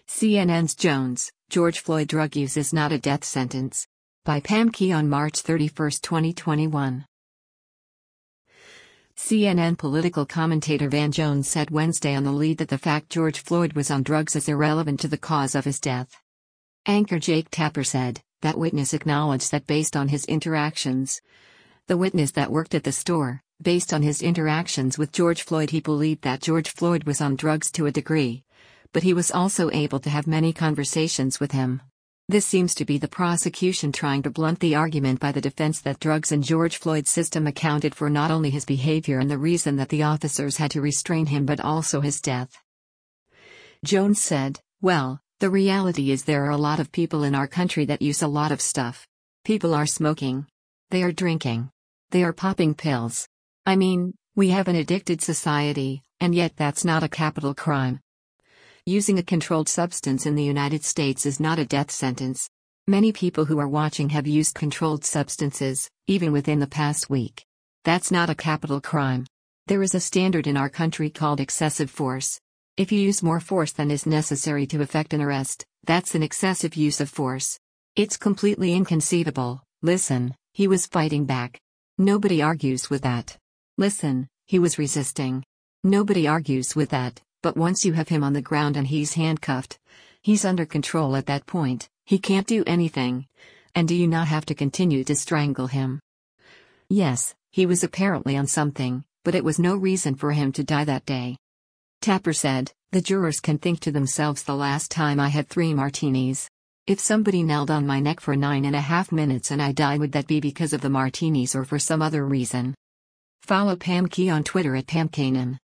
CNN's Jones, George Floyd drug use is not a death sentence. By Pam Key on March 31, 2021. CNN political commentator Van Jones said Wednesday on The Lead that the fact George Floyd was on drugs is irrelevant to the cause of his death. Anchor Jake Tapper said, that witness acknowledged that based on his interactions. The witness that worked at the store, based on his interactions with George Floyd, he believed that George Floyd was on drugs to a degree. But he was also able to have many conversations with him. This seems to be the prosecution trying to blunt the argument by the defense that drugs in George Floyd's system accounted for not only his behavior and the reason that the officers had to restrain him but also his death. Jones said, well, the reality is there are a lot of people in our country that use a lot of stuff. People are smoking. They are drinking. They are popping pills. I mean, we have an addicted society, and yet that's not a capital crime. Using a controlled substance in the United States is not a death sentence. Many people who are watching have used controlled substances, even within the past week. That's not a capital crime. There is a standard in our country called excessive force. If you use more force than is necessary to effect an arrest, that's an excessive use of force. It's completely inconceivable. Listen, he was fighting back. Nobody argues with that. Listen, he was resisting. Nobody argues with that. But once you have him on the ground and he's handcuffed, he's under control at that point, he can't do anything. And do you not have to continue to strangle him? Yes, he was apparently on something, but it was no reason for him to die that day. Tapper said, the jurors can think to themselves, the last time I had 3 martinis. If somebody knelt on my neck for 9.5 minutes and I died, would that be because of the martinis or for some other reason? Follow Pam Key on Twitter at PamKanan.